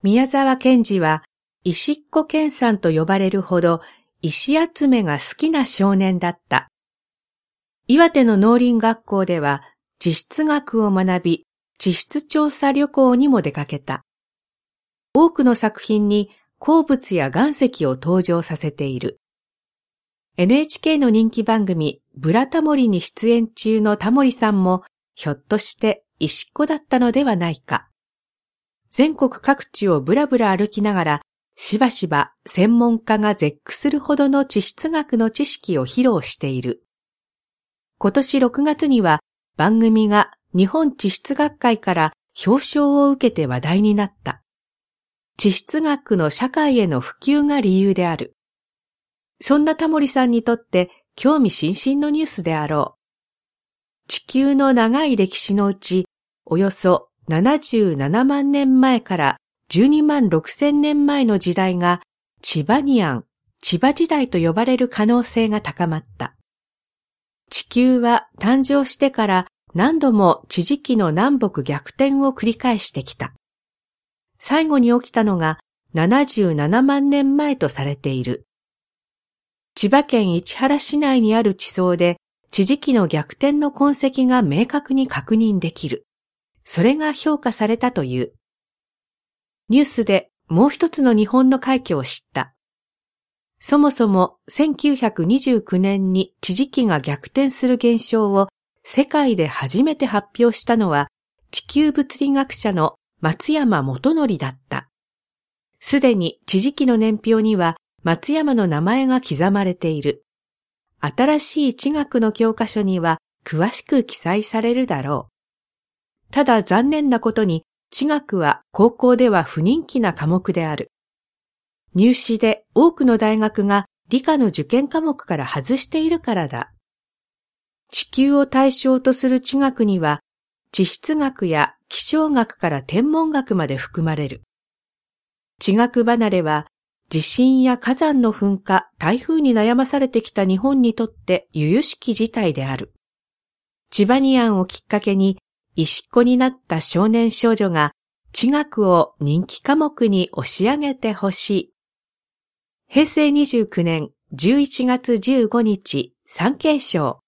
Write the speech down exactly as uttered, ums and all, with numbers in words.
宮沢賢治は石っ子健さんと呼ばれるほど石集めが好きな少年だった。岩手の農林学校では地質学を学び、地質調査旅行にも出かけた。多くの作品に鉱物や岩石を登場させている。エヌエイチケー の人気番組ブラタモリに出演中のタモリさんもひょっとして石っ子だったのではないか。全国各地をぶらぶら歩きながらしばしば専門家が絶句するほどの地質学の知識を披露している。今年ろくがつには番組が日本地質学会から表彰を受けて話題になった。地質学の社会への普及が理由である。そんなタモリさんにとって興味津々のニュースであろう。地球の長い歴史のうち、およそななじゅうななまんねんまえからじゅうにまんろくせんねんまえの時代がチバニアン、千葉時代と呼ばれる可能性が高まった。地球は誕生してから何度も地磁気の南北逆転を繰り返してきた。最後に起きたのがななじゅうななまんねんまえとされている。千葉県市原市内にある地層で地磁気の逆転の痕跡が明確に確認できる。それが評価されたという。ニュースでもう一つの日本の快挙を知った。そもそもせんきゅうひゃくにじゅうきゅうねんに地磁気が逆転する現象を世界で初めて発表したのは地球物理学者の松山元則だった。すでに地磁気の年表には松山の名前が刻まれている。新しい地学の教科書には詳しく記載されるだろう。ただ残念なことに地学は高校では不人気な科目である。入試で多くの大学が理科の受験科目から外しているからだ。地球を対象とする地学には地質学や気象学から天文学まで含まれる。地学離れは地震や火山の噴火、台風に悩まされてきた日本にとって由々しき事態である。チバニアンをきっかけに石っ子になった少年少女が地学を人気科目に押し上げてほしい。へいせいにじゅうきゅうねんじゅういちがつじゅうごにち、産経省。